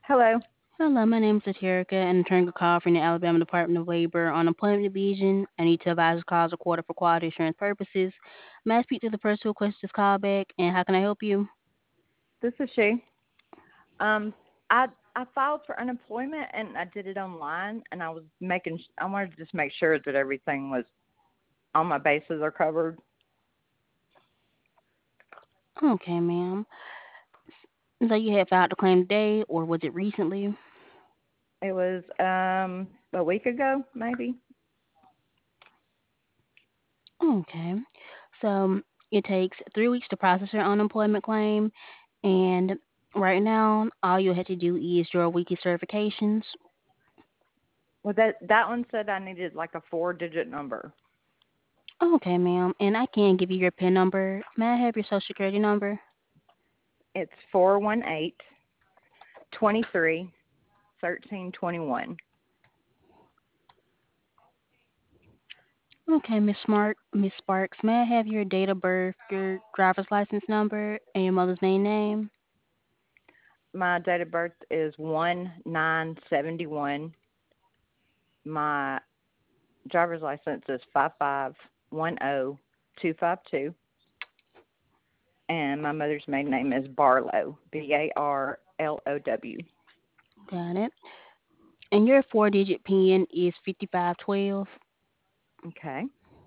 Hello. Hello, my name is Laterica, and I'm returning a call from the Alabama Department of Labor on Employment Division. I need to advise calls recorded for quality assurance purposes. May I speak to the person who requested this call back, and how can I help you? This is she. Um, I filed for unemployment and I did it online, and I wanted to just make sure that everything was all my bases are covered. Okay, ma'am. So you had filed a claim today, or was it recently? It was a week ago, maybe. Okay. So it takes 3 weeks to process your unemployment claim, and right now, all you have to do is your weekly certifications. Well, that one said I needed like a four-digit number. Okay, ma'am. And I can give you your PIN number. May I have your social security number? It's 418-23-1321. Okay, Miss Sparks, may I have your date of birth, your driver's license number, and your mother's maiden name? My date of birth is 1/9/71. My driver's license is 5510252, and my mother's maiden name is Barlow, Barlow. Got it. And your four-digit PIN is 5512. Okay.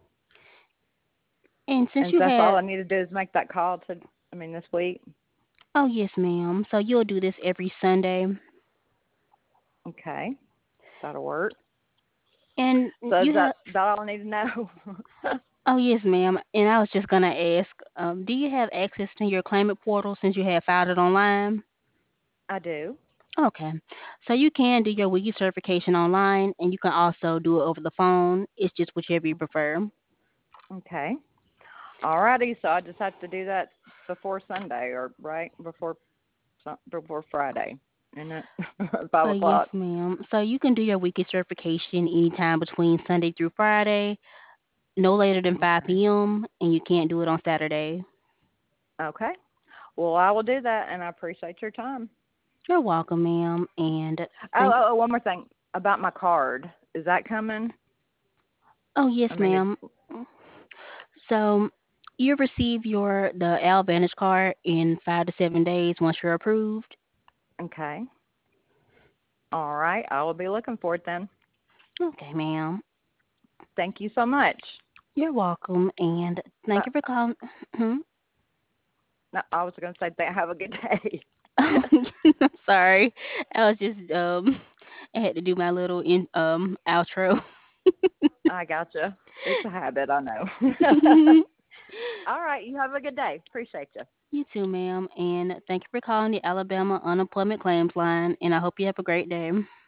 And since And you so that's all had, I need to do is make that call this week. oh yes, ma'am. So you'll do this every Sunday. Okay. That'll work. And So is you have, that all I need to know? oh yes, ma'am. And I was just gonna ask, do you have access to your claimant portal since you have filed it online? I do. Okay. So you can do your wiki certification online, and you can also do it over the phone. It's just whichever you prefer. Okay. Alrighty. So I just have to do that before Sunday, or right before Friday, isn't it? Five Yes, o'clock. ma'am. So you can do your wiki certification anytime between Sunday through Friday, no later than 5 Okay. p.m., and you can't do it on Saturday. Okay. Well, I will do that, and I appreciate your time. You're welcome, ma'am. And Oh, thank you. one more thing about my card. Is that coming? Oh, yes, I mean, it's ma'am. So you receive the Al Vantage card in 5 to 7 days once you're approved. okay. All right. I will be looking for it then. Okay, ma'am. Thank you so much. You're welcome, and thank Uh, you for calling. Hmm? no, I was going to say, have a good day. I'm sorry. I was just I had to do my little outro. I gotcha. It's a habit, I know. All right. You have a good day. Appreciate you. You too, ma'am, and thank you for calling the Alabama Unemployment Claims Line, and I hope you have a great day.